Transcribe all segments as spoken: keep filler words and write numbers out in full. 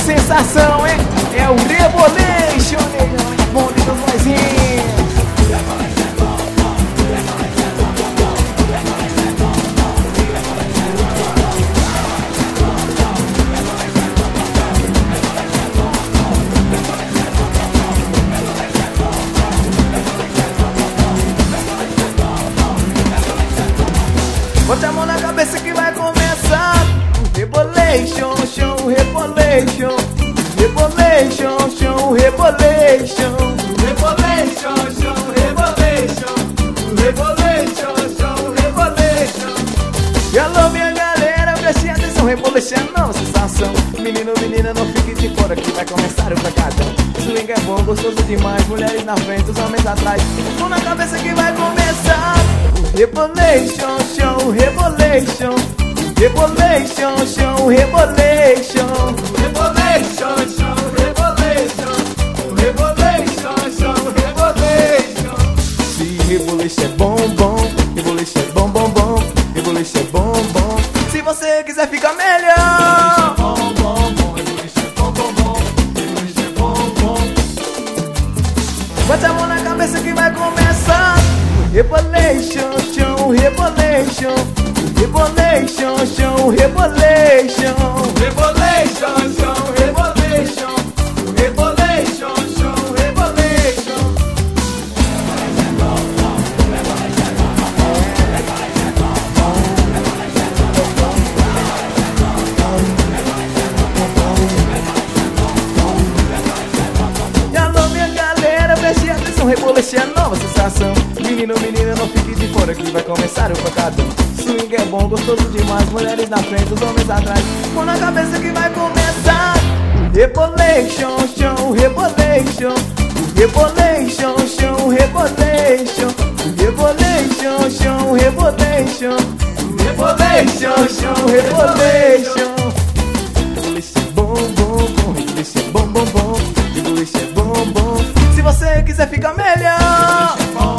sensação, hein? É o Rebolation, negão, é bom de dos vozinhos. Bota a mão na cabeça que vai começar o Rebolation, show, Rebolation, Rebolation, show, Rebolation, Rebolation, show, Rebolation, Rebolation, show, Rebolation. E alô minha galera, preste atenção, Rebolation é nova sensação. Menino, menina, não fique de fora que vai começar o pancadão. Swing é bom, gostoso demais, mulheres na frente, os homens atrás. Mão na cabeça que vai começar Rebolation, show, Rebolation, Rebolation, show, Rebolation, Rebolation, show, Rebolation, Rebolation, show, Rebolation. Se Rebolation é bom, bom, Rebolation é bom, bom, bom, Rebolation é bom, bom. Se você quiser ficar melhor, bom, bom, bom, Rebolation é bom, bom, bom, Rebolation é bom, bom. Bota a mão na cabeça que vai começar Rebolation, show, Rebolation, Rebolation, show, Rebolation, Rebolation, show, Rebolation, Rebolation, show, Rebolation. E alô minha galera, preste atenção, Rebolation é nova sensação. Menino, menina, não fique de fora que vai começar o pancadão. Swing é bom, gostoso demais, mulheres na frente, os homens atrás. Mão na cabeça que vai começar Rebolation, show, Rebolation, Rebolation, show, Rebolation, Rebolation, show, Rebolation, Rebolation, show, Rebolation. Rebolation é bom, bom, bom, Rebolation é bom, bom, bom, Rebolation é bom, bom. Se você quiser ficar melhor,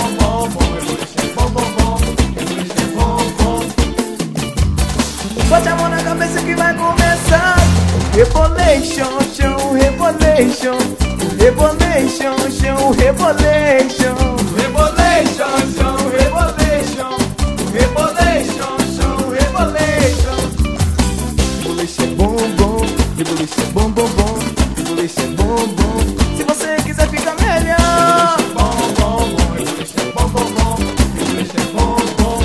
bote a mão na cabeça que vai começar Rebolation, show, Rebolation, Rebolation, show, Rebolation, Rebolation, show, Rebolation, Rebolation, show, Rebolation. Rebolation é bom, bom, Rebolation é bom, bom, bom, Rebolation é bom, bom. Se você quiser ficar melhor, bom, bom, bom, Rebolation é bom, bom, bom, Rebolation é bom, bom.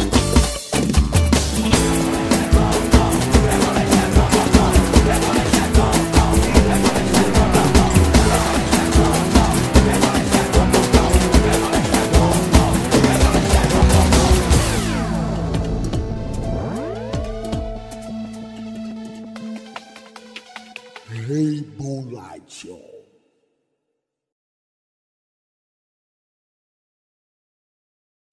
Rebolation.